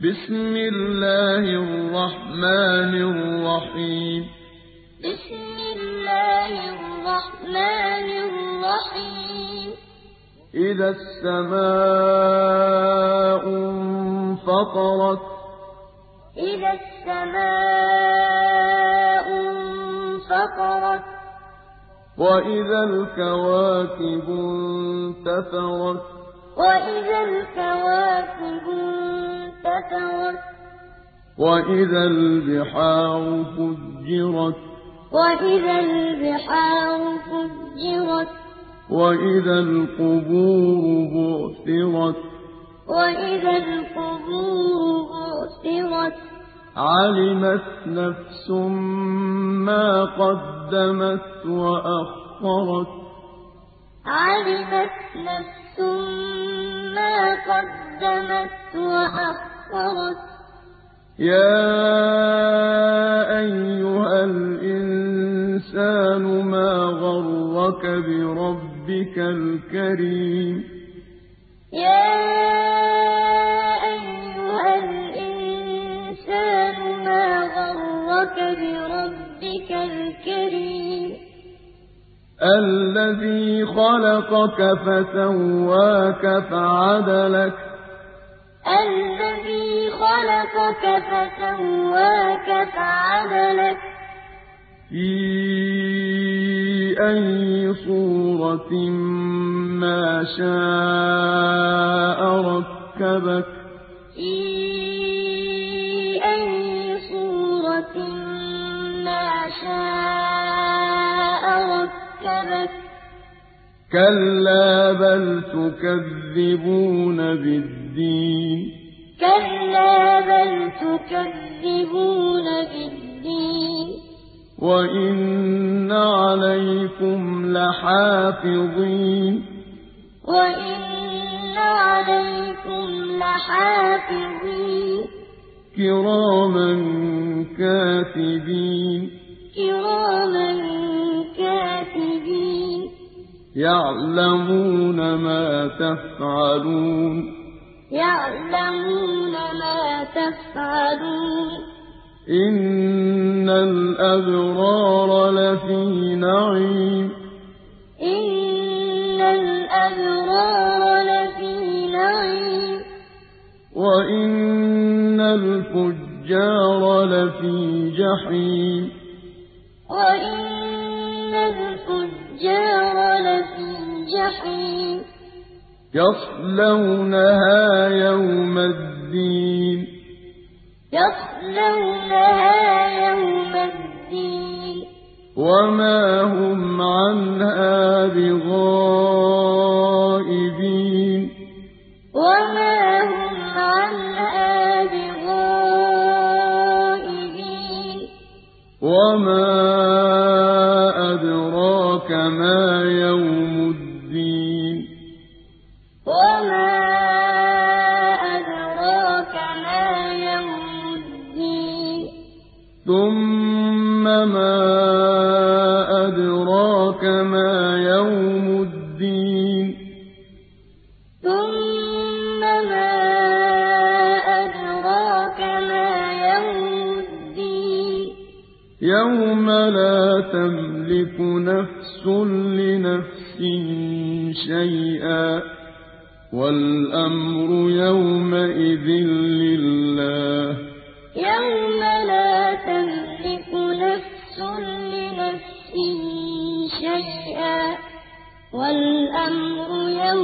بسم الله الرحمن الرحيم بسم الله الرحمن الرحيم إذا السماء انفطرت إذا السماء انفطرت وإذا الكواكب انتثرت وإذا الكواكب انتثرت وإذا البحار فجرت وإذا البحار فجرت وإذا القبور بعثرت وإذا القبور بعثرت علمت نفس ما قدمت وأخرت علمت نفس ما قدمت وأخرت يا أيها الإنسان ما غرك بربك الكريم يا أيها الإنسان ما غرك بربك الكريم الذي خلقك فسواك فعدلك الذي خلقك فسواك فعدلك في أي صورة ما شاء ركبك في أي صورة ما شاء ركبك كلا بل تكذبون بالدين كلا بل تكذبون بالدين وإن عليكم لحافظين وإن عليكم لحافظين كراما كاتبين كراما كاتبين يعلمون ما تفعلون يعلمون ما تفعلون إن الأبرار لفي نعيم إن الأبرار لفي نعيم وإن الفجار لفي جحيم وإن الفجار لفي جحيم يصلونها يوم الدين يصلونها يوم الدين وما هم عنها بغائبين وما هم عنها بغائبين وما أدراك ما يوم الدين وما أدراك ما يوم الدين ثم ما أدراك ما يوم الدين ثم ما أدراك ما يوم الدين يوم لا تملك نفس لنفس شيئا والأمر يومئذ لله يوم لا تملك نفس لنفس شيئا والأمر يومئذ